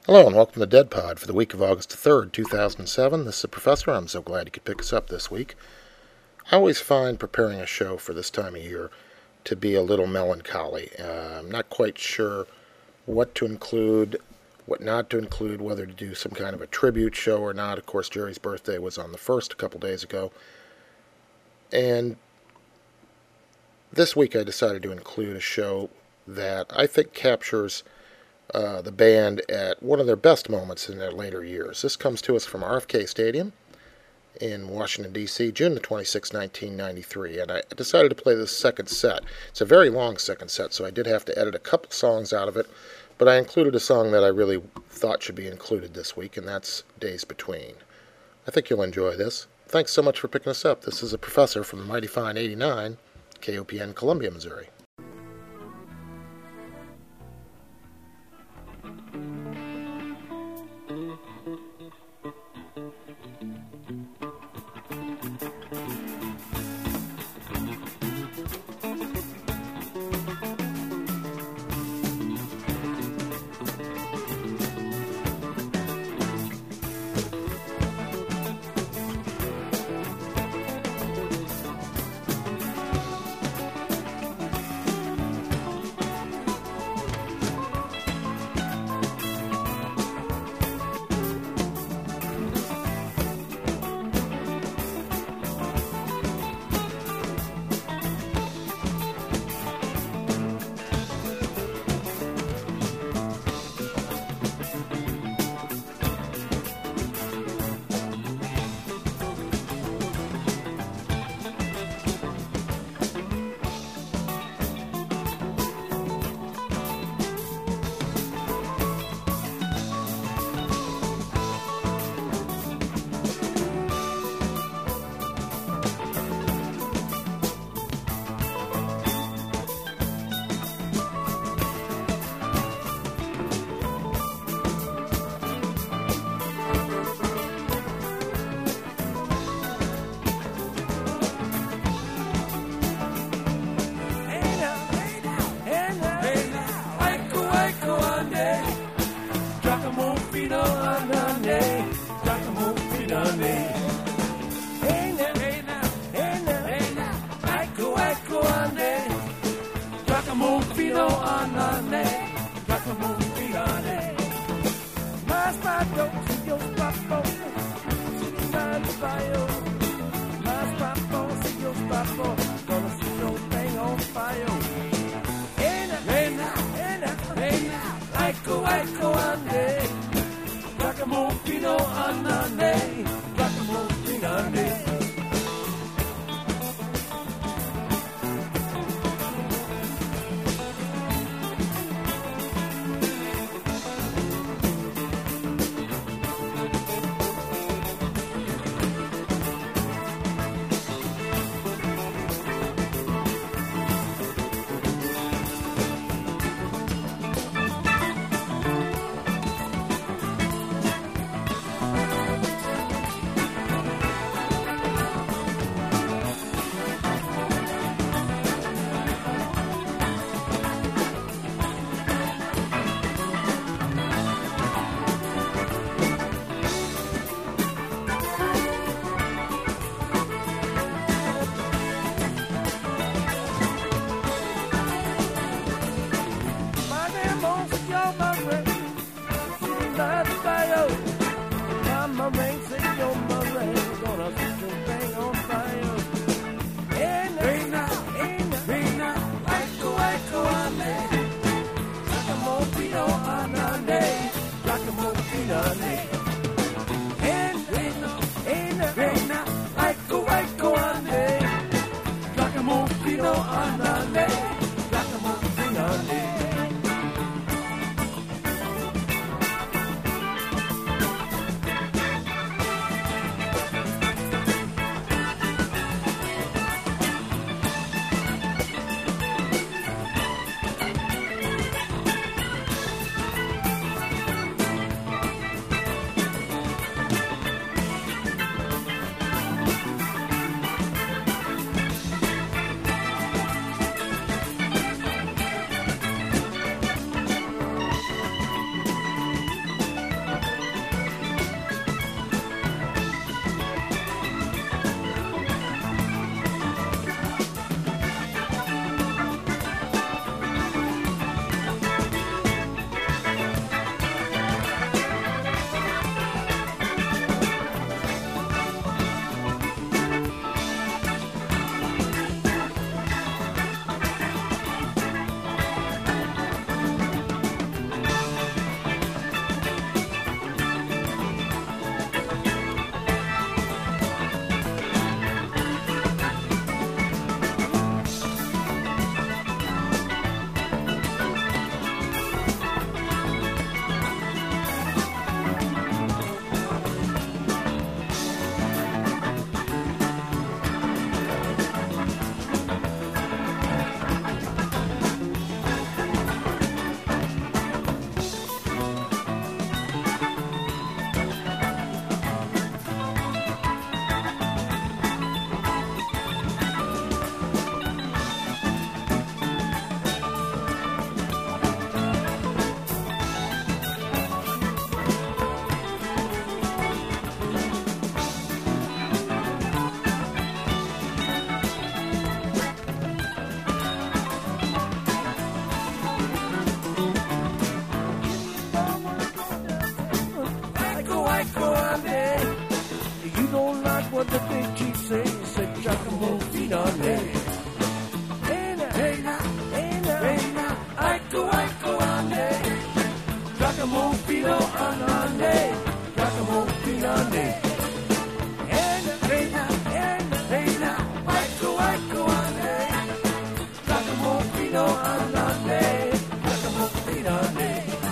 Hello and welcome to Dead Pod for the week of August 3rd, 2007. This is the Professor. I'm so glad you could pick us up this week. I always find preparing a show for this time of year to be a little melancholy. I'm not quite sure what to include, what not to include, whether to do some kind of a tribute show or not. Of course, Jerry's birthday was on the 1st a couple days ago. And this week I decided to include a show that I think captures the band at one of their best moments in their later years. This comes to us from RFK Stadium in Washington, D.C., June the 26th, 1993, and I decided to play this second set. It's a very long second set, so I did have to edit a couple songs out of it, but I included a song that I really thought should be included this week, and that's Days Between. I think you'll enjoy this. Thanks so much for picking us up. This is a Professor from the Mighty Fine 89, KOPN, Columbia, Missouri. what the big chief say. He said, Giacomo Finale. Hey now, hey now, hey now, hey now, Iko Ande. Giacomo Fino Anande. Giacomo Finale. Hey now, hey now, hey now, hey now, Iko Ande. Giacomo Fino Anande. Giacomo Finale.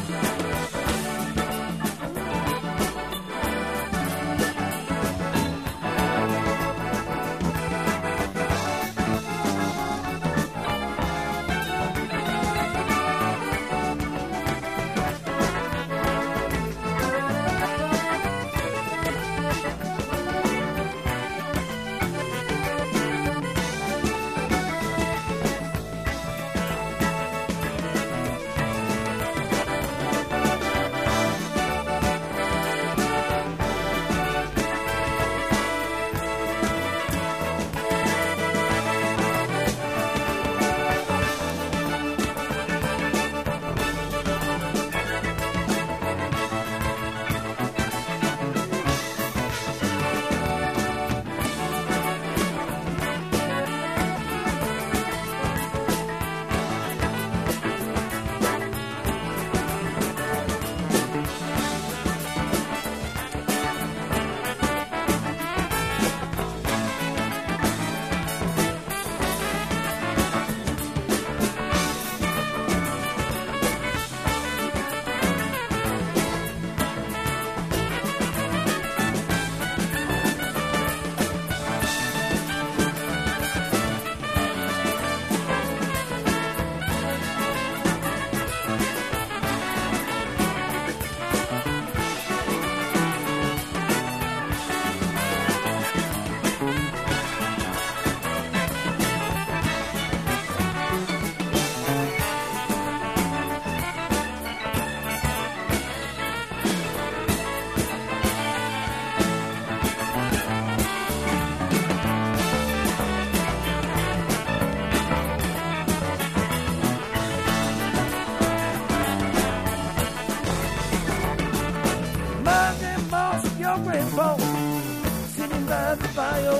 Sitting by the fire,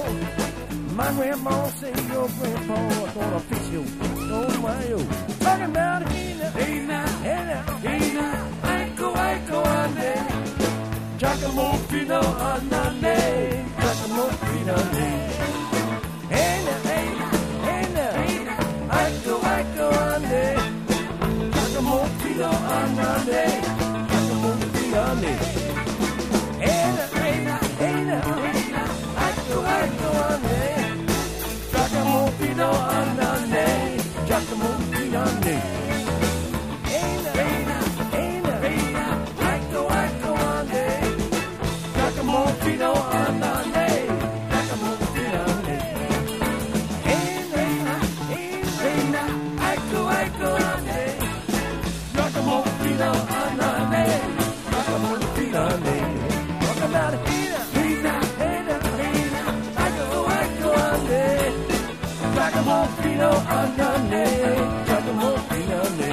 my grandma say your grandpa gonna fix you. Oh my, talking about hey now, hey now, hey now, hey now, Iko Ande, Giacomo Fino Anande, Giacomo Finale. Hey now, hey now, hey now, hey now, Iko Ande, Giacomo Fino Anande, Giacomo Finale. Hey now, hey now, hey now, hey now, Iko Ande, Giacomo Fino Anande, Giacomo Finale. Hey now, hey now, hey now, hey now, Iko Ande, Giacomo Fino Anande, Giacomo Finale. Hey now, hey now, hey now, Iko Ande, Giacomo Fino Anande, Giacomo Finale. About it, hey now, hey now, hey now, Iko Ande, Giacomo Fino Anande, Giacomo Finale.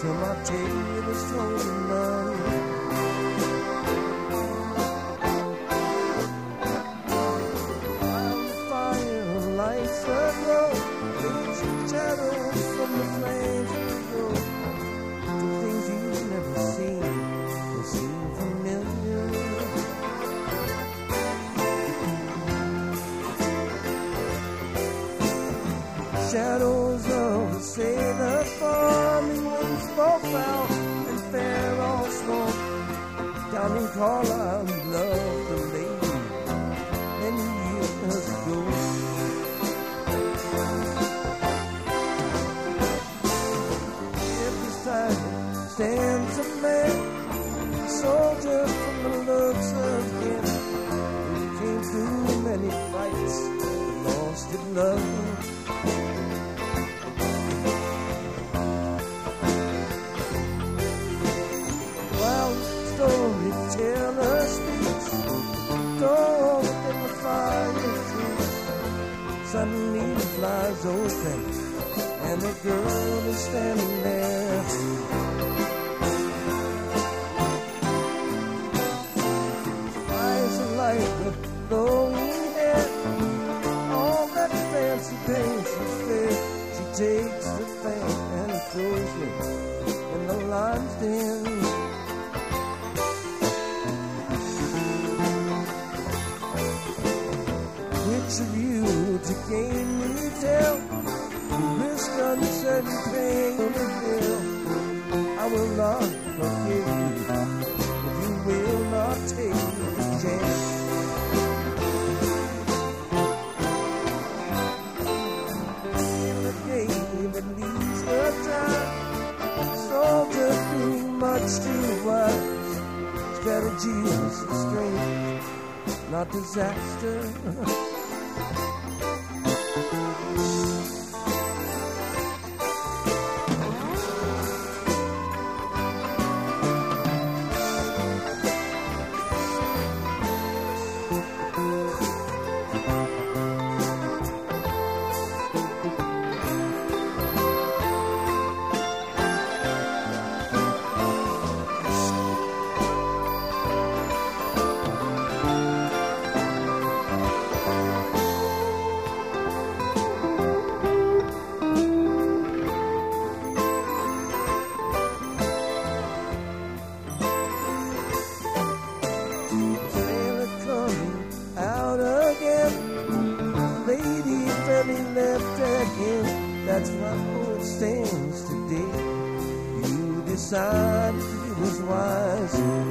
Come on, take me the stolen money. While the fire lights the glow, leaves the shadows from the flames of the road. The things you've never seen, they seem familiar. Shadows of a sailor farming wings for foul and fair all smoke. Down in Carlisle, he loved the lady many years ago. If beside stands a man, a soldier from the looks of him, who came through many fights, lost his love. Storyteller speaks, door within the fireplace. Suddenly the flies open, and the girl is standing there. Eyes are light with glowing hair, all that fancy paint she's fair. She takes the fan and throws it in the lion's den. Which of you to gain me tell? Risk uncertain pain of the bill. I will not forgive you if you will not take the chance. In the game that leads the time, soldiers being much too wise. Strategy is strength, not disaster. That's why it stands today. You decided it was wise.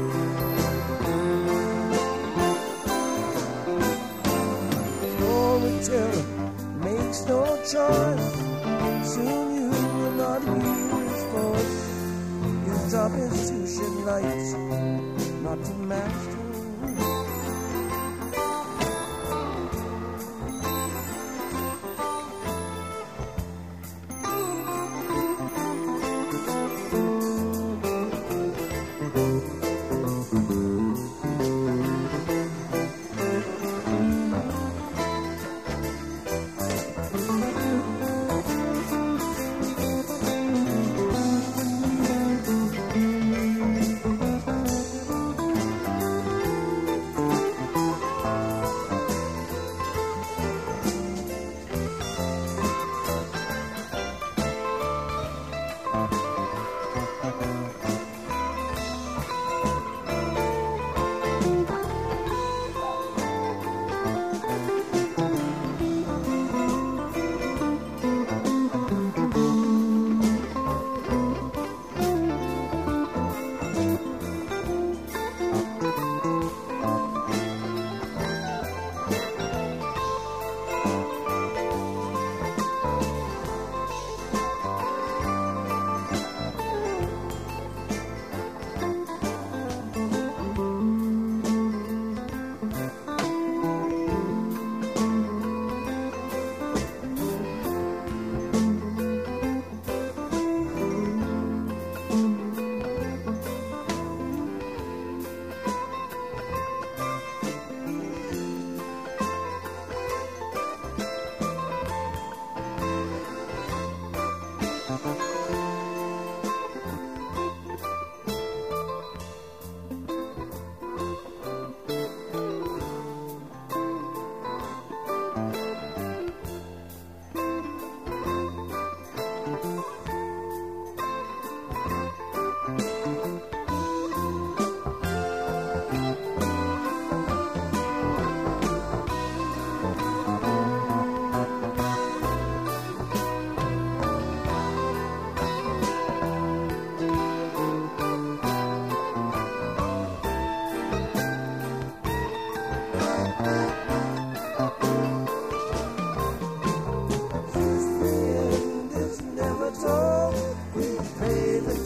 Storyteller makes no choice. Soon you will not hear his voice. His job is to shed light, not to master.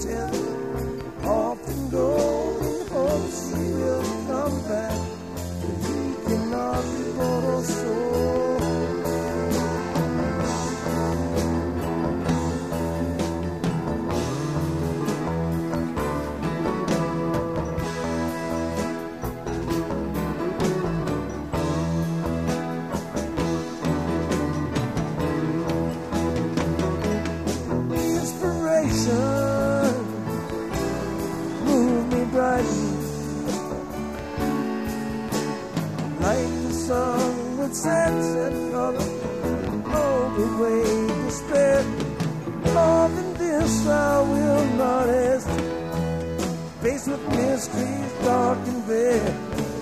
waiting, often go in hopes he will come back, but he cannot be bought or sold. Move me brightly, like the sun with sunset color. Oh, the way despair. More than this, I will not hesitate. Faced with mysteries dark and bare,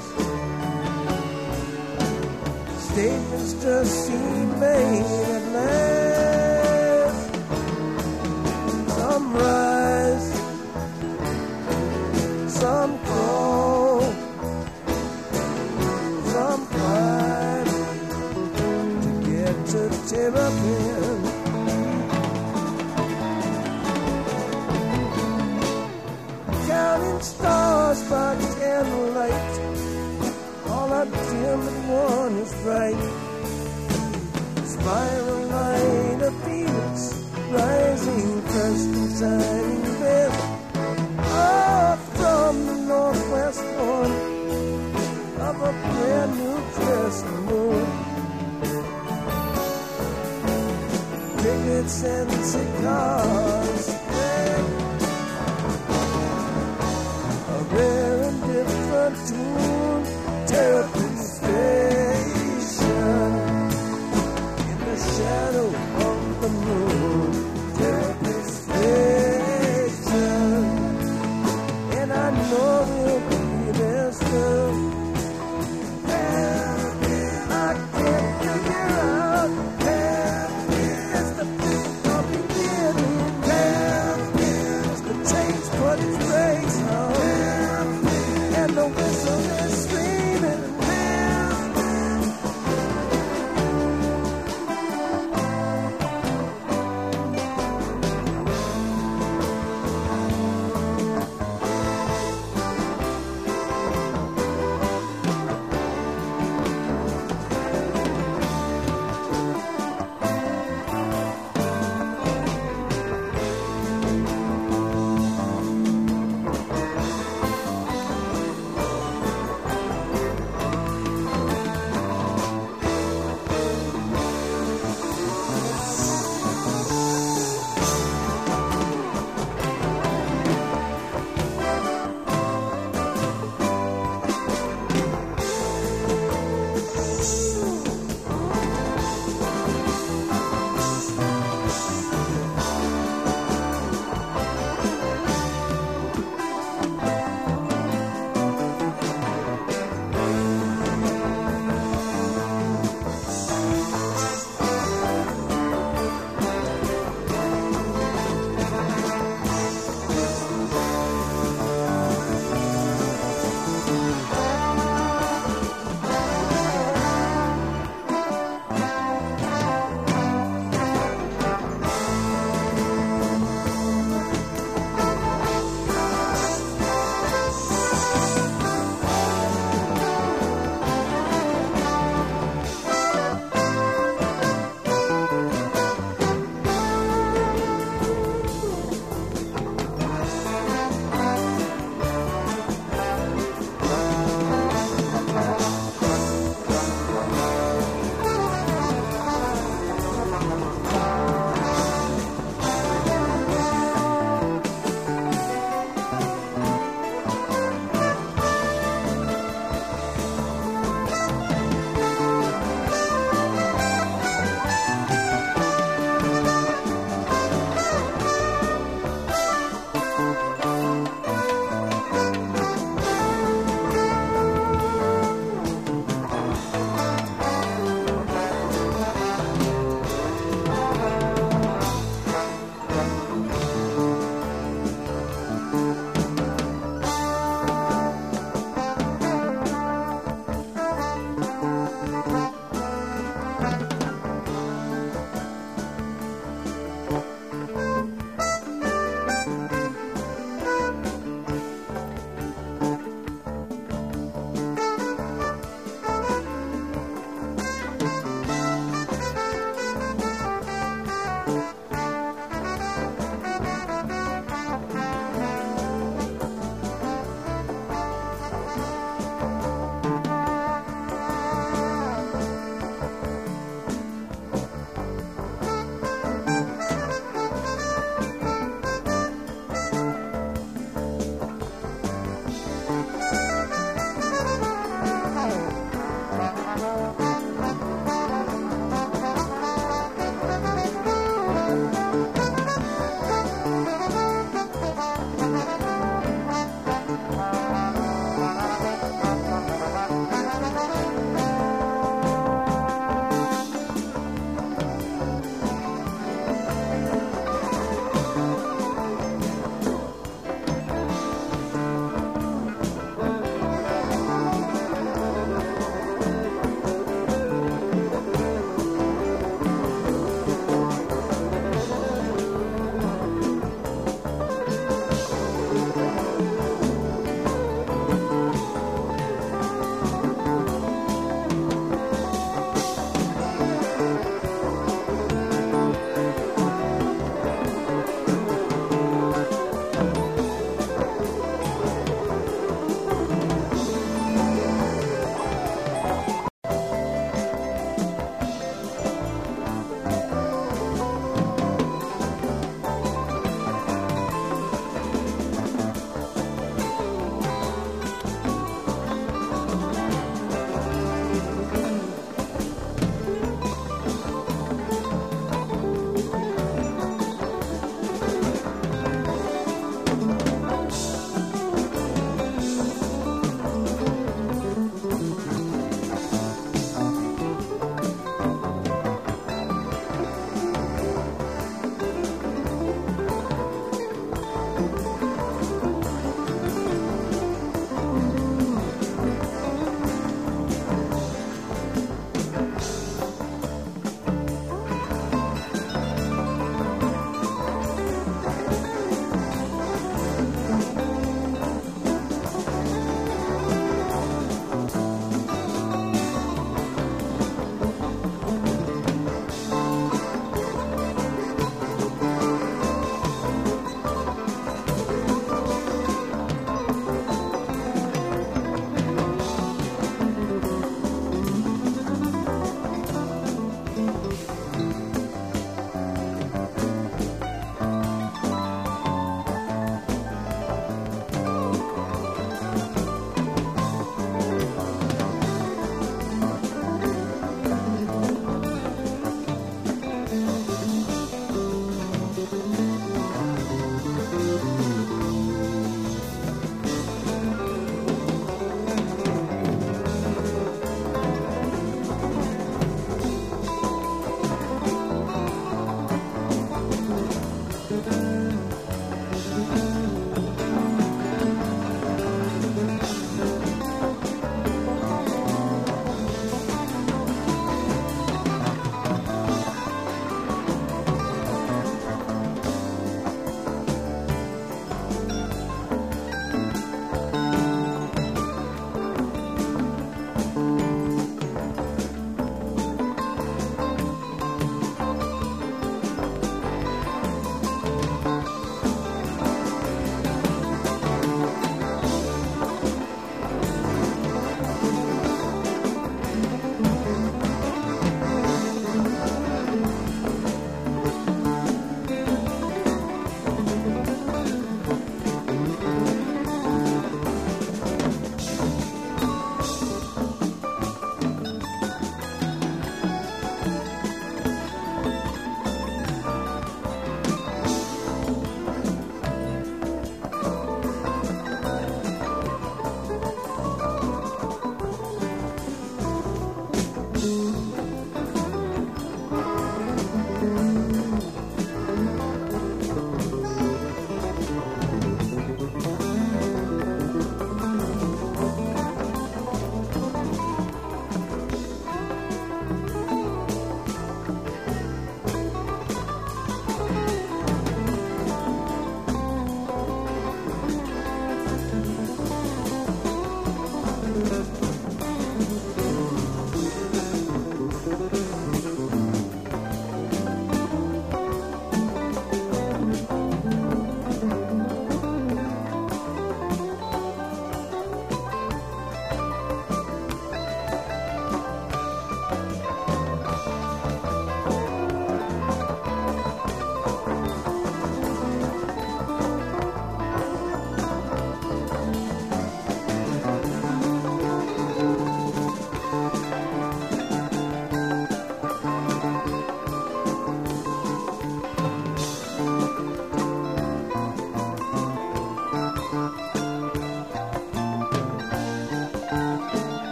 statements just seem made at last. Some rise, some fall, some climb to get to Terrapin. Counting stars by candlelight, all are dim and one is bright. Spiral line of Phoenix, rising first and shining best. Oh, from the northwest corner of a brand new crescent moon. Crickets and cigars, a rare and different tune. Terrapin Station, in the shadow of the moon. Terrapin Station.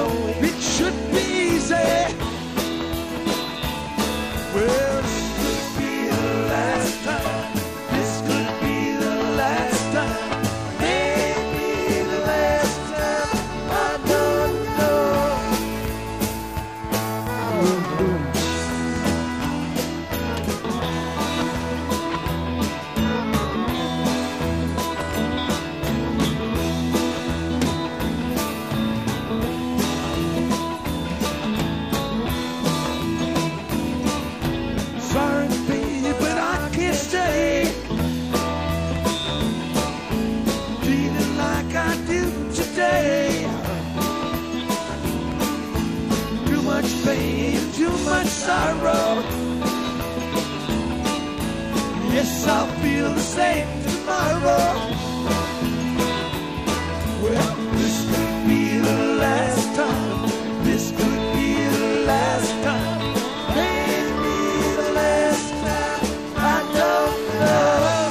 know it should be easy. Well, this could be the last time. This could be the last time. Maybe the last time. I don't know. Sorry, baby, but I can't stay. Feeling like I do today. Too much pain, too much sorrow. Yes, I'll feel the same tomorrow. Well, this could be the last time. This could be the last time. Maybe the last time. I don't know.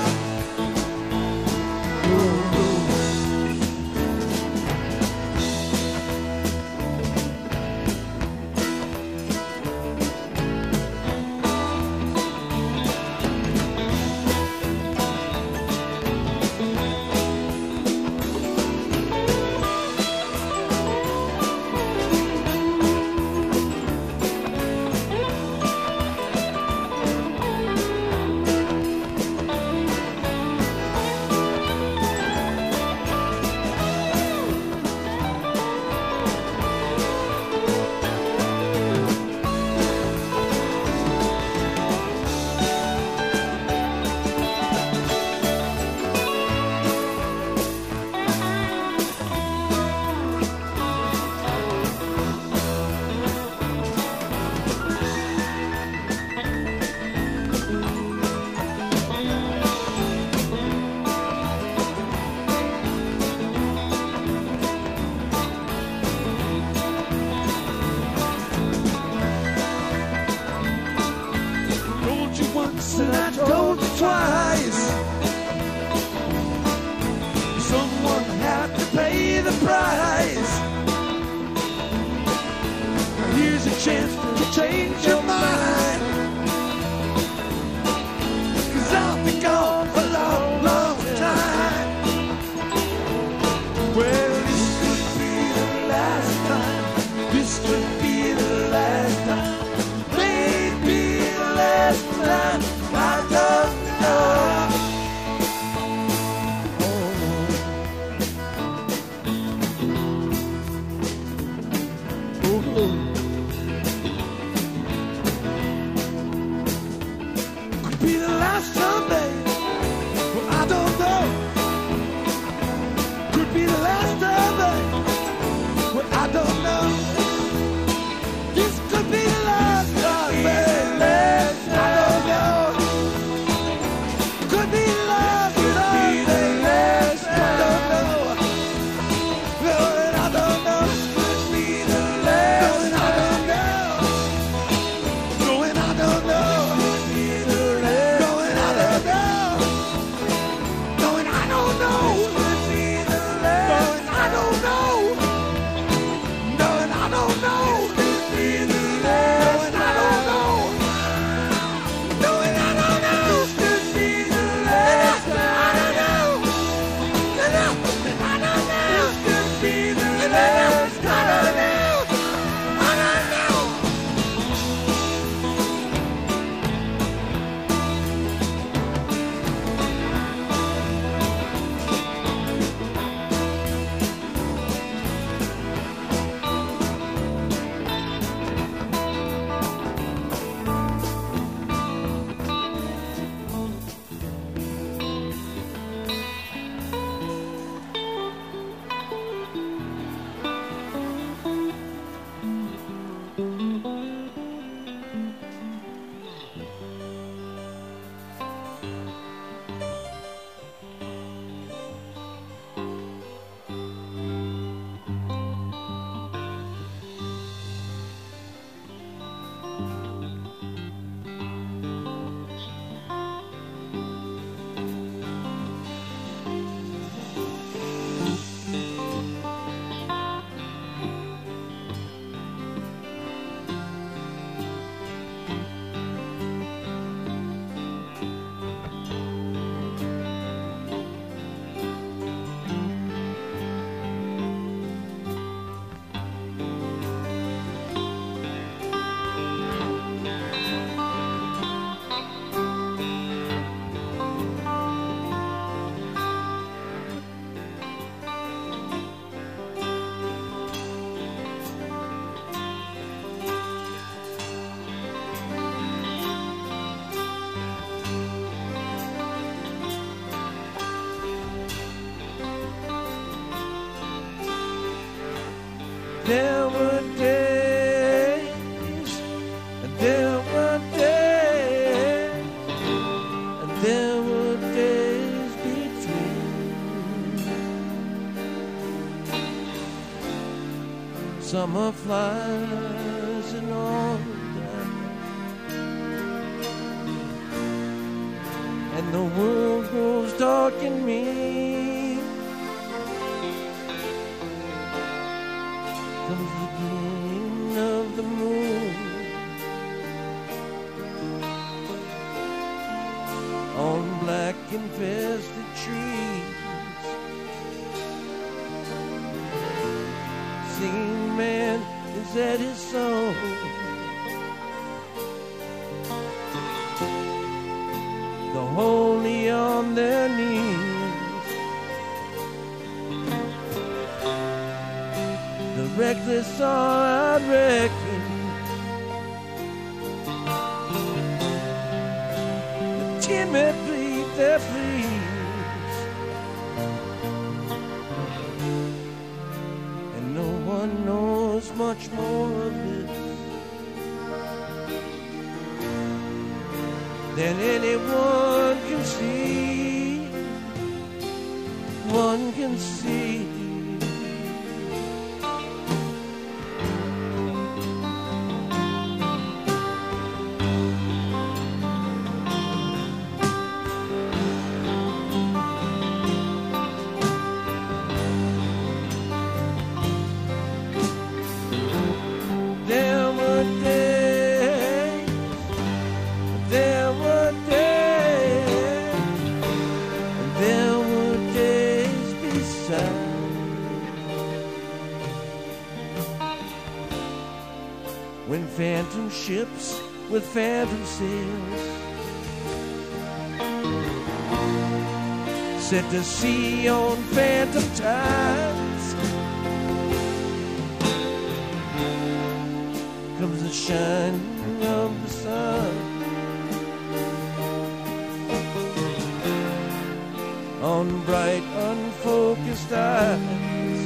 Told you once and I told you twice. Someone had to pay the price. Now here's a chance to change your mind. 'Cause I'll be gone a long, long time. Well, this could be the last time. This could be the last time. Maybe the last time. I don't know. Could be the last time, babe. Well, I don't know. Could be the last time, babe. Well, I don't know. This could be the last time, babe. I don't know. Could be the last time, babe. I don't know. Well, I don't know. Could be the last time. were days, and there were days, and there were days between. Summer flies in autumn, and the world grows dark in me. Comes the gleaming of the moon on black infested trees. Singing man is at his song. The holy on their knees, the reckless are out reckoned, the timid plead their pleas, and no one knows much more of this than anyone can see. One can see. There were days, there were days, and there were days beside, when phantom ships with phantom sails set to sea on phantom tides. Comes the shining of the sun on bright, unfocused eyes.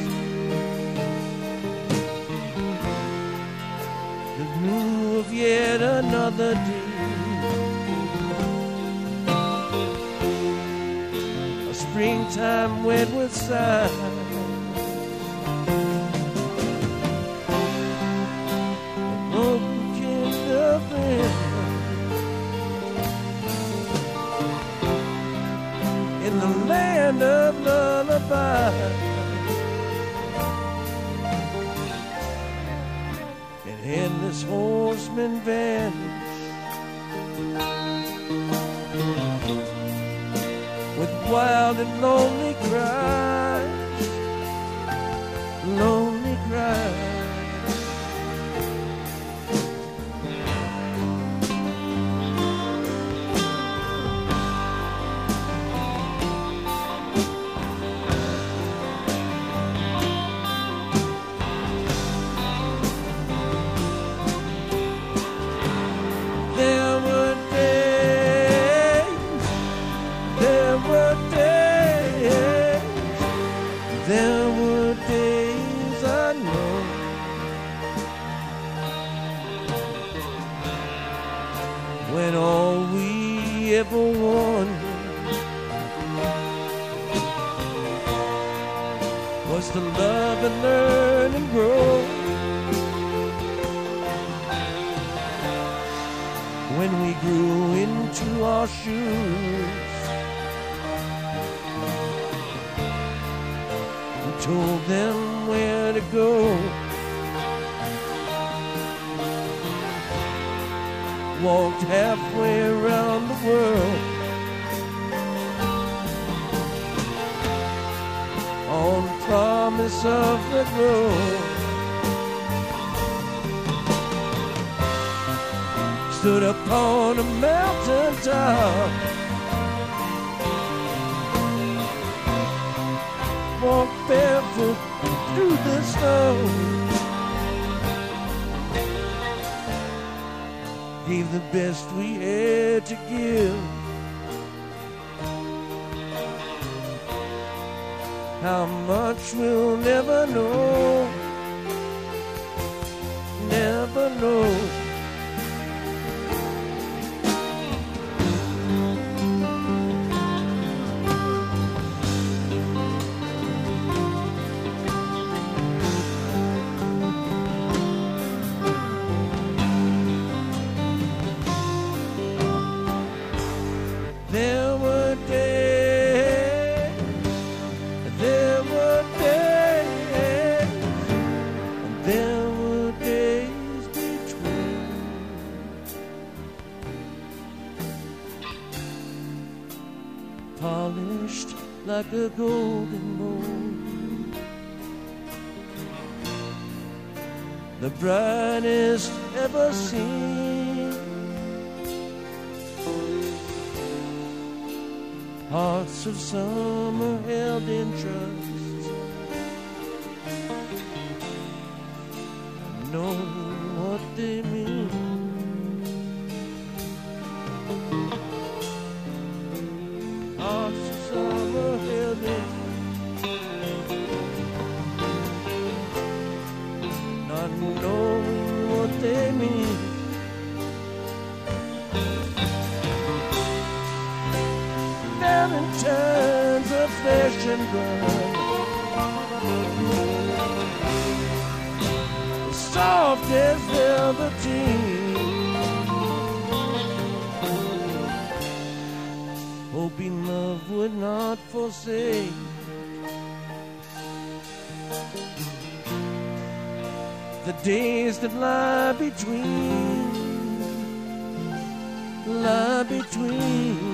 The blue of yet another day, a springtime wet with sighs. In the land of lullaby, and headless horsemen vanish with wild and lonely cries, lonely cries. There were days, there were days, there were days I know, when all we ever wanted was to love and learn and grow. When we grew into our shoes, we told them where to go. Walked halfway around the world on the promise of the grove. Stood upon a mountain top, walked barefoot through the snow, gave the best we had to give. How much we'll never know. never know. There were days, there were days, and there were days between. Polished like a golden mold, the brightest ever seen. Hearts of summer held in trust, knowing what they mean. Hearts of summer held in not knowing what they mean. Valentine's of flesh and blood, soft as velveteen, hoping love would not forsake. The days that lie between.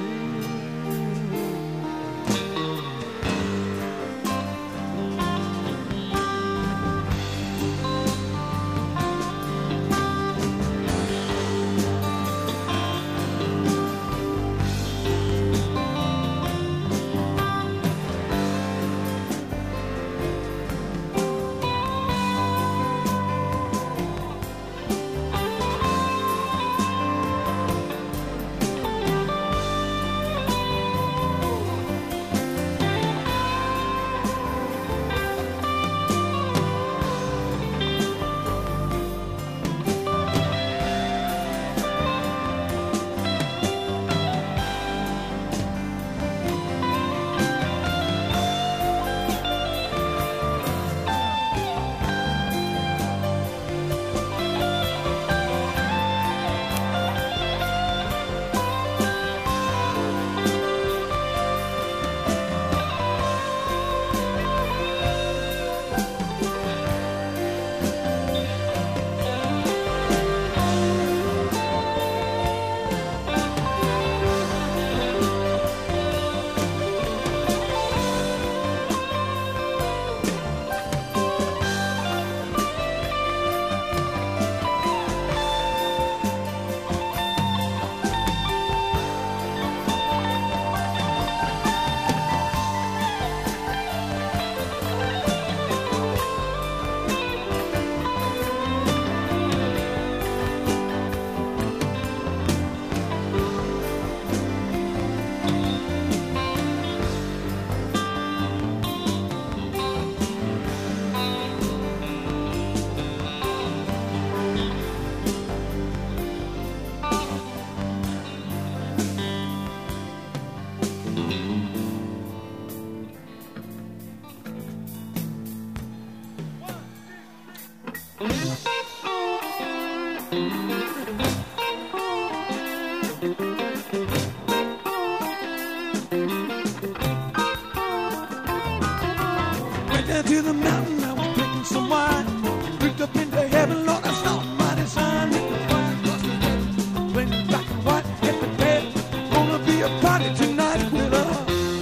Went down to the mountain, I was drinking some wine. Looked up into heaven, Lord, I saw a mighty sign. It was fire across the heavens, went black and white, hit the bed. Gonna be a party tonight with us.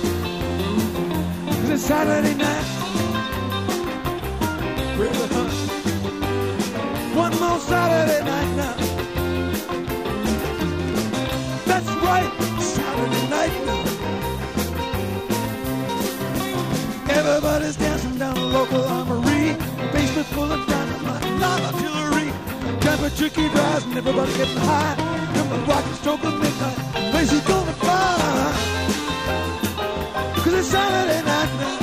It's a Saturday night with us. One more Saturday night now. That's right, Saturday night now. Everybody's dancing down the local armory. Basement full of dynamite and live artillery. Temperature keep rising, everybody getting high. Come the rock and stroke of midnight. Place is gonna fly. Cause it's Saturday night now.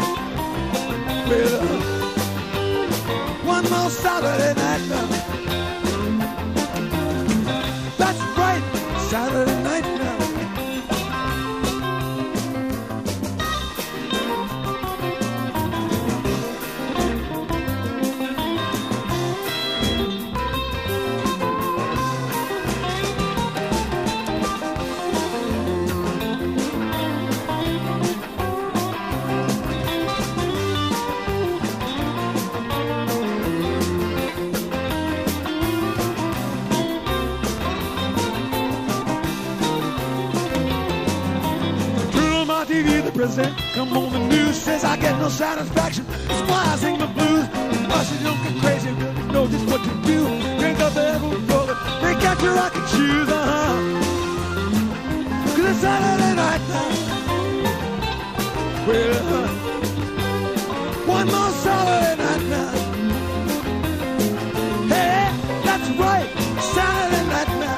Well, one more Saturday night now. president. Come on the news, says I get no satisfaction. That's why I sing the blues. I said, don't get crazy, really know just what to do. Drink up the apple roller, break out your rocking shoes, Cause it's Saturday night now. Well, one more Saturday night now. Hey, that's right, Saturday night now.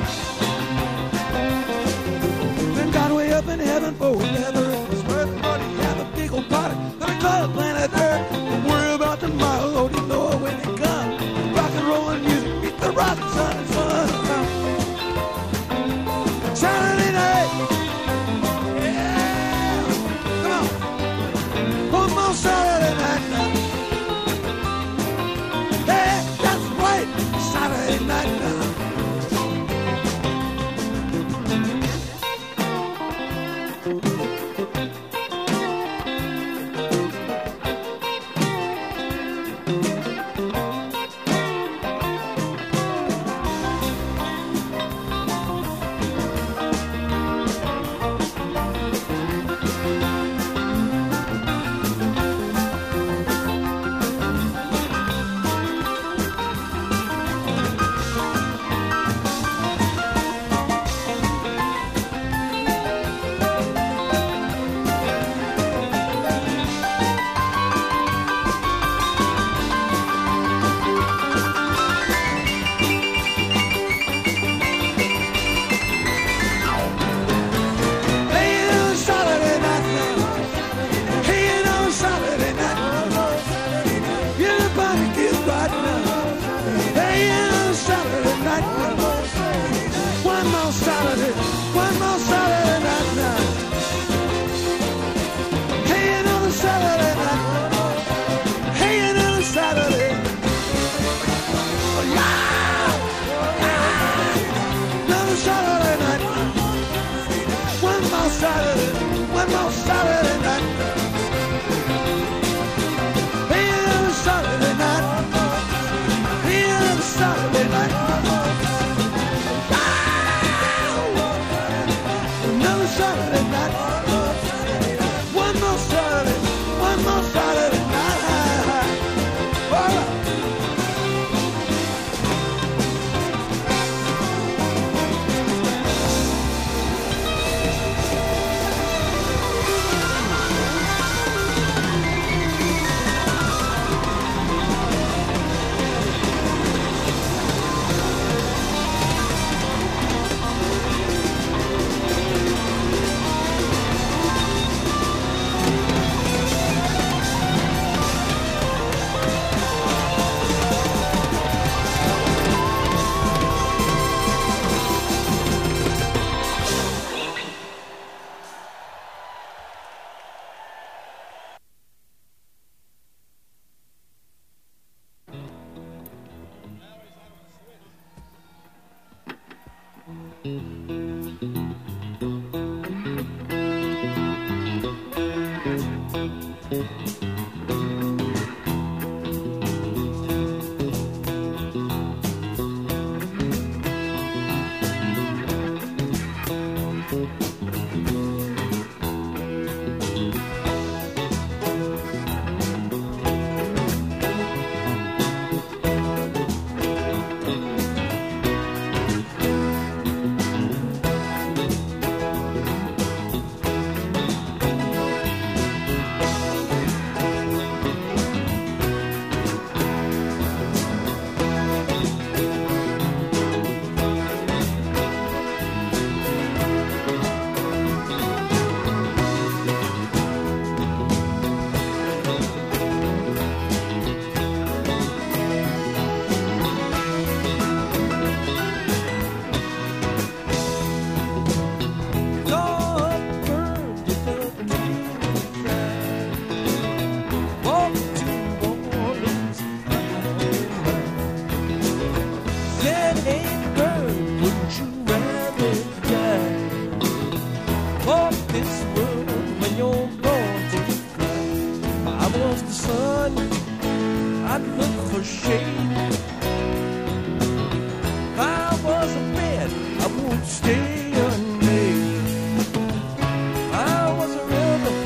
Then God way up in heaven for a gathering. It's where everybody have a big old party that we call it planet Earth. Don't worry about tomorrow, Lord, you know it when it comes. Rock and roll and music, meet the rising sun and sun. Saturday night. Yeah. Come on. One more Saturday night now. Hey, that's right. Saturday night now. Stay unmade. I was a river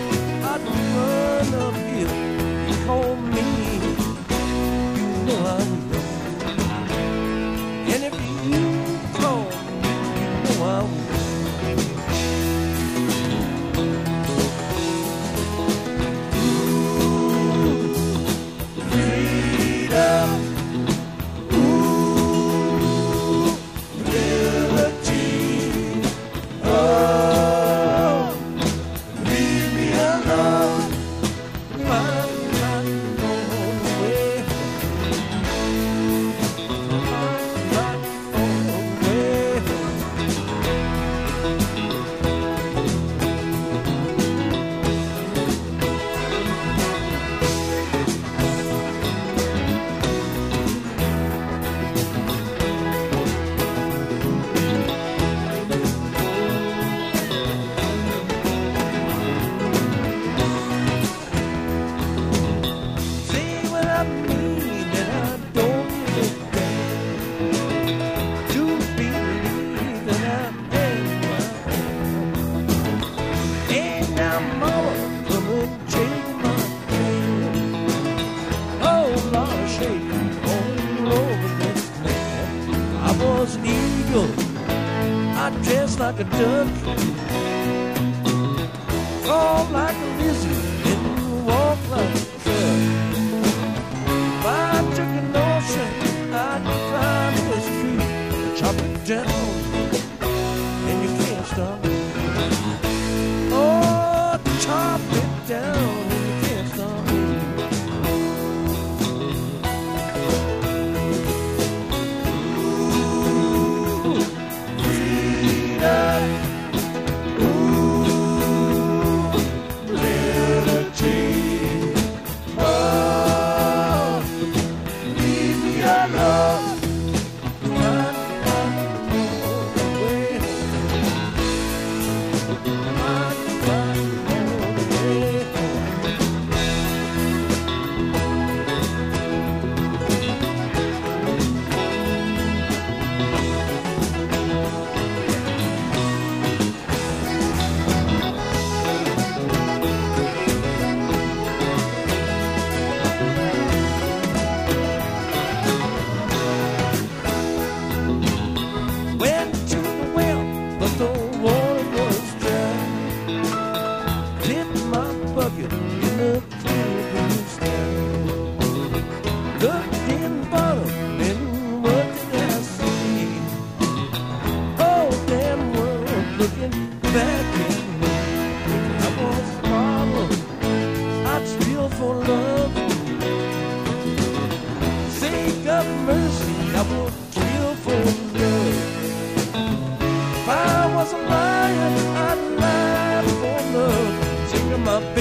eagle, I dress like a duck, fall like a lizard, and walk like a truck. If I took a notion, I'd climb this tree, chop it down, and you can't stop me. Oh, chop it down, and you can't stop me. My